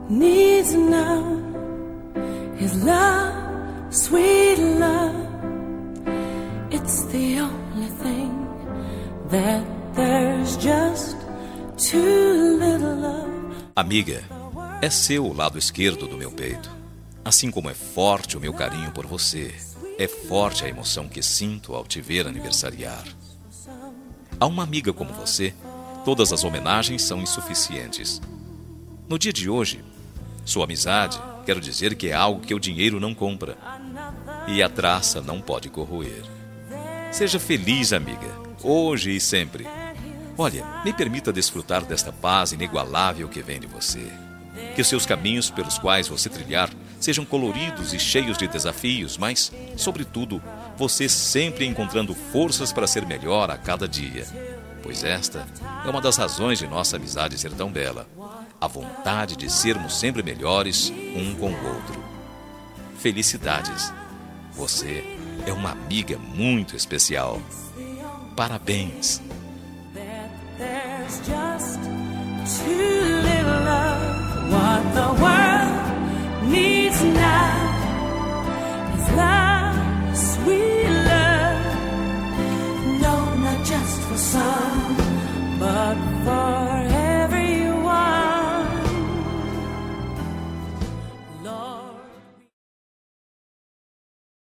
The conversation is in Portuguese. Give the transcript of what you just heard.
needs now is love, sweet love. It's the only thing that there's just too little of. Amiga, é seu o lado esquerdo do meu peito. Assim como é forte o meu carinho por você, é forte a emoção que sinto ao te ver aniversariar. A uma amiga como você, todas as homenagens são insuficientes. No dia de hoje, sua amizade, quero dizer que é algo que o dinheiro não compra. E a traça não pode corroer. Seja feliz, amiga, hoje e sempre. Olha, me permita desfrutar desta paz inigualável que vem de você. Que os seus caminhos pelos quais você trilhar sejam coloridos e cheios de desafios, mas, sobretudo, você sempre encontrando forças para ser melhor a cada dia. Pois esta é uma das razões de nossa amizade ser tão bela. A vontade de sermos sempre melhores um com o outro. Felicidades. Você é uma amiga muito especial. Parabéns. What the world needs now is love, sweet love. No, not just for some, but for